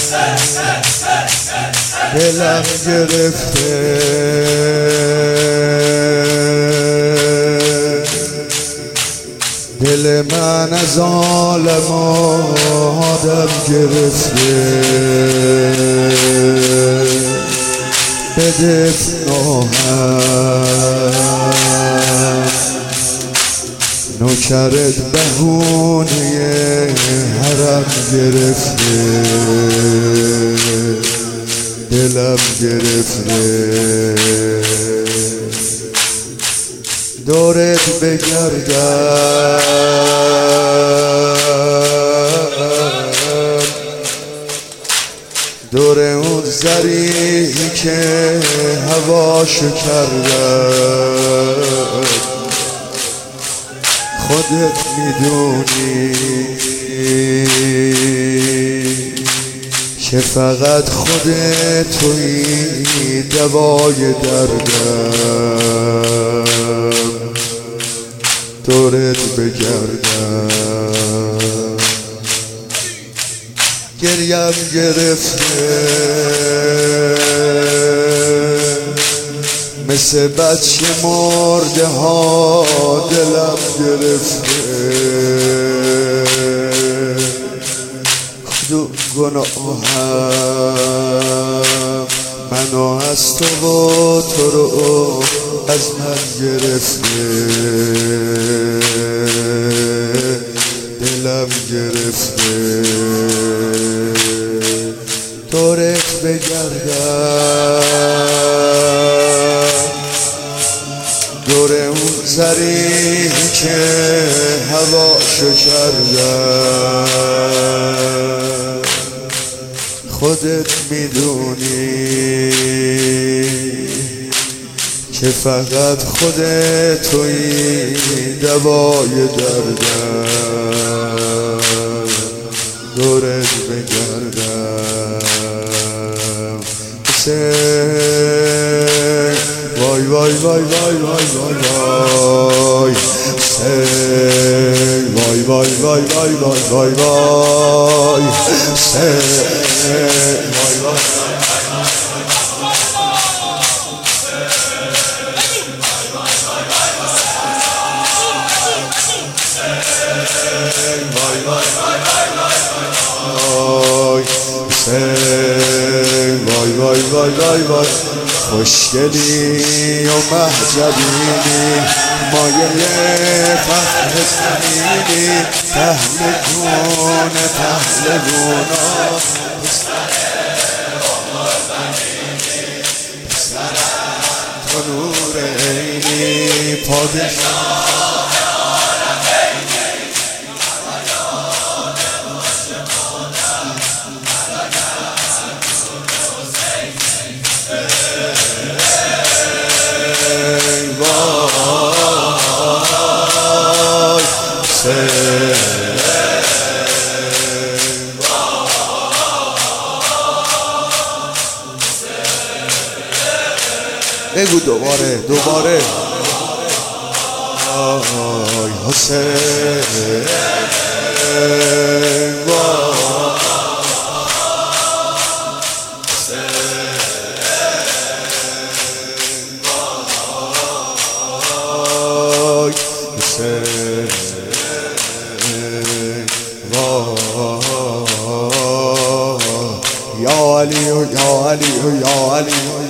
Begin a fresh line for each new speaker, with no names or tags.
دلم گرفته، دل من از عالم آدم گرفته، بده نوهم نوکرت بهونه حرم گرفته، دلم گرفته، دورت بگردم، دور اون زریعی که هواشو کردم، خودت میدونی که فقط خودت تویی دوای دردم، دورت بگردم، گریم گرفته مثل بچه مرده ها، دلم گرفته، کدوم گناهم منو از تو و تو رو از من گرفته، دلم گرفته، دورت بگردم، دور اون زریعی که هواشو کردم، خودت میدونی که فقط خودت تویی دوای دردم، دورت بگردم، وای وای وای وای وای وای وای وای وای وای وای وای وای وای وای وای وای وای وای خوشگلی و محجبینی، مایه فخر زمینی، پهلوون پهلوونا، تو نور عینی، پادشاه بگو دوباره آی حسین یا علی یا علی یا علی